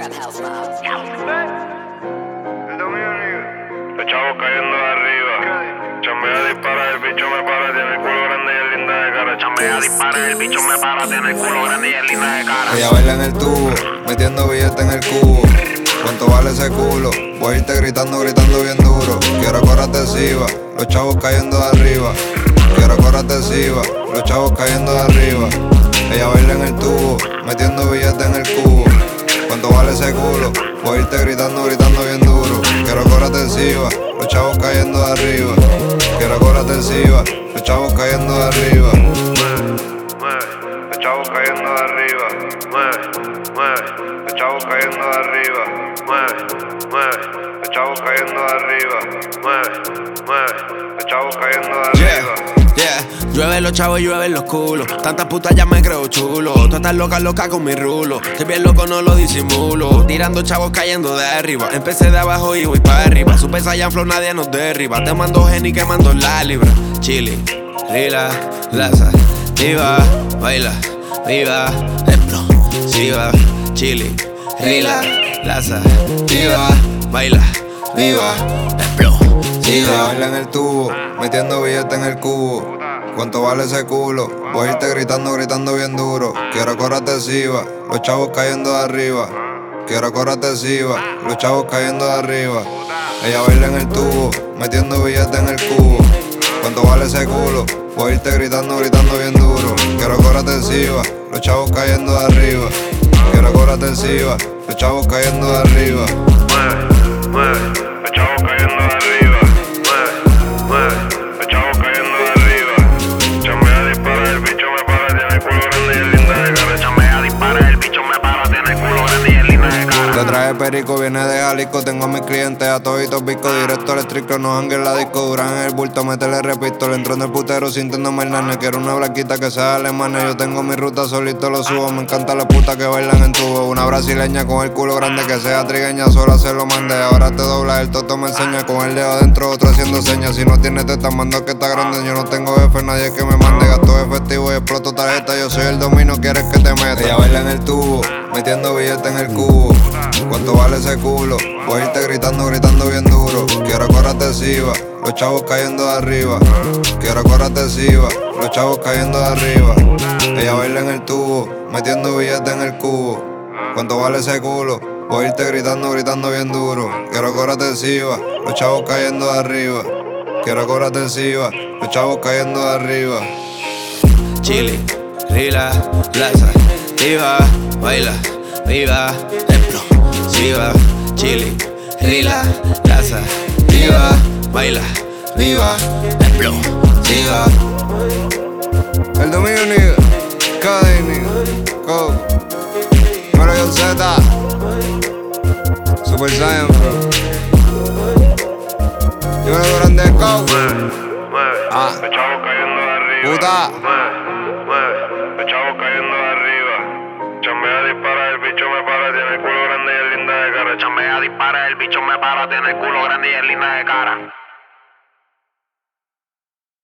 Los chavos cayendo de arriba. Chambea, dispara, el bicho me para, tiene el culo grande y es linda de cara. Chambea, dispara, el bicho me para, tiene el culo grande y es linda de cara. Ella baila en el tubo, metiendo billetes en el cubo. ¿Cuánto vale ese culo? Voy a irte gritando, gritando bien duro. Quiero correr adhesiva, los chavos cayendo de arriba. Quiero correr adhesiva, los chavos cayendo de arriba. Ella baila en el tubo, metiendo billetes en el cubo. ¿Cuánto vale ese culo? Voy a irte gritando, gritando bien duro. Quiero correr adhesiva, los chavos cayendo de arriba. Quiero correr adhesiva, los chavos cayendo de arriba. Los chavos cayendo de arriba. Los chavos cayendo de arriba. Los chavos cayendo de arriba. Los chavos cayendo de arriba. Yeah, llueve los chavos y llueven los culos. Tantas putas ya me creo chulo. Tú estás loca con mi rulo. Estoy bien loco, no lo disimulo. Tirando chavos cayendo de arriba. Empecé de abajo y voy para arriba. Su pesa ya en flow, nadie nos derriba. Te mando Henny quemando la libra. Chilling, rila, laza, viva, baila, viva, explosiva. Chilling, rila, laza, viva, baila, viva, explosiva. Ella baila en el tubo, metiendo billetes en el cubo. ¿Cuánto vale ese culo? Voy a irte gritando, gritando bien duro. Quiero correr adhesiva, los chavos cayendo de arriba. Quiero correr adhesiva, los chavos cayendo de arriba. Ella baila en el tubo, metiendo billetes en el cubo. ¿Cuánto vale ese culo? Voy a irte gritando, gritando bien duro. Quiero correr adhesiva, los chavos cayendo de arriba. Quiero correr adhesiva, los chavos cayendo de arriba. Los chavos cayendo de arriba. Los chavos cayendo de arriba. Chambea, dispara, el bicho me para, tiene el culo grande y es linda de cara. Chambea, dispara, el bicho me para, tiene el culo grande y es linda de cara. Te traje perico, viene de Jalisco. Tengo a mis clientes a toditos bizcos. Directo eléctrico, no hangue en la disco. Duran en el bulto, métele repito. Le entro en el putero sintiéndome el nene. Quiero una blanquita que sea alemana. Yo tengo mi ruta, solito lo subo. Me encanta las putas que bailan en tubo. Una brasileña con el culo grande que sea trigueña, sola se lo mande. Ahora te dobla, el toto me enseña. Con el dedo adentro, otro haciendo señas. Si no tienes teta, mando que está grande. Yo no tengo jefe, nadie que me mande. Gasto efectivo y exploto tarjeta. Yo soy el domino, quieres que te meta. Ella baila en el tubo, metiendo billetes en el cubo. ¿Cuánto vale ese culo? Voy a irte gritando, gritando bien duro. Quiero correr adhesiva, los chavos cayendo de arriba. Quiero correr adhesiva, los chavos cayendo de arriba. Ella baila en el tubo, metiendo billetes en el cubo. ¿Cuánto vale ese culo? Voy a irte gritando, gritando bien duro. Quiero correr adhesiva, los chavos cayendo de arriba. Quiero correr adhesiva, los chavos cayendo de arriba. Chilling, rila, laza, viva, baila, viva, explosiva. Chilling, rila, laza, viva, baila, viva, explosiva. El dominio, nigga. Cody, nigga. Go. Pero yo Z. Super Saiyan, bro. Yo me grande go. Los chavos cayendo de arriba. Puta. Los chavos cayendo de arriba. Chambea, dispara, el bicho me para, tiene el culo grande y es linda de cara. Chambea, dispara, el bicho me para, tiene el culo grande y es linda de cara.